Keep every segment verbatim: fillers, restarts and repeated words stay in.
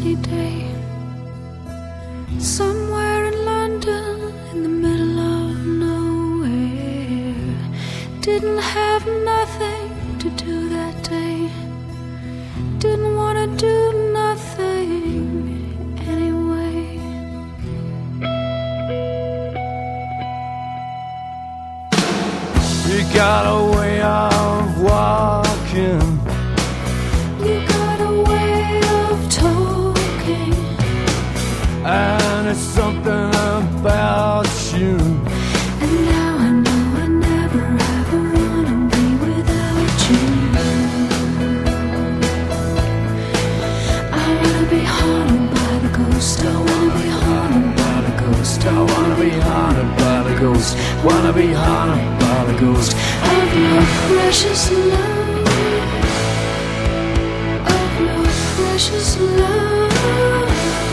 sunny day, somewhere in London, in the middle of nowhere. Didn't have nothing to do that day, didn't want to do nothing anyway. You got a way of walking, You got a way of talking, and it's something about you. and now I know I never ever wanna be without you. I wanna be haunted by the ghost, I wanna be haunted by the ghost, I wanna be haunted by the ghost, wanna be haunted by the ghost. of your precious love, of your precious love.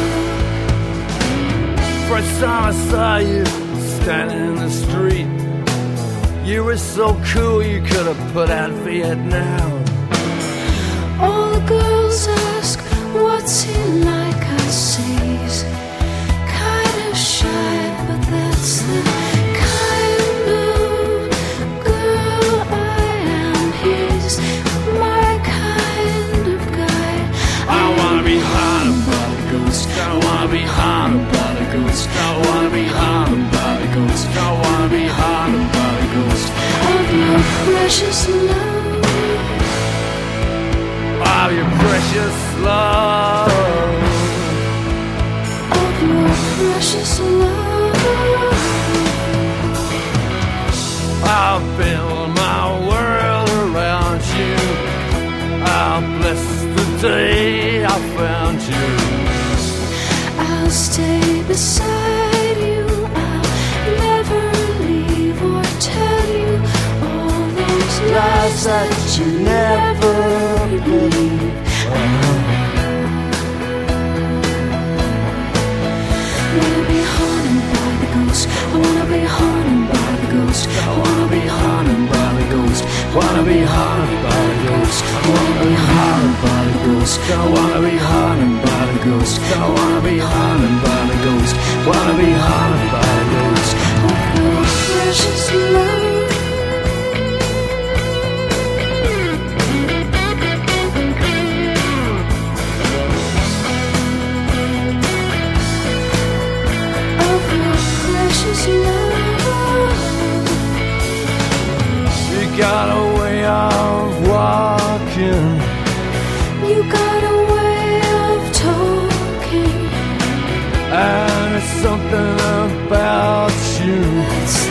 First time I saw you standing in the street, you were so cool you could have put out Vietnam. All the girls ask, what's he like? I say he's kind of shy, but that's the kind of girl I am. He's my kind of guy. I wanna be haunted by the ghost, I wanna be haunted by the ghost, I wanna be haunted by the ghost, I wanna be haunted by the ghost. Of your precious love, Of your precious love, of your precious love. I'll build my world around you. I'll bless the day I found you. I'll stay beside you, I'll never leave or tell you all those lies that you never believe. Wanna be haunted by the ghost, I wanna be haunted by the ghost, I wanna be haunted by the ghost, wanna be haunted by the ghost, I wanna be haunted by the ghost, I wanna be haunted by the ghost, I wanna be haunted by the ghost, wanna be haunted by the ghost. of your precious love. Of your precious love. You got a way of walking, You got a way of talking, and it's something about you. it's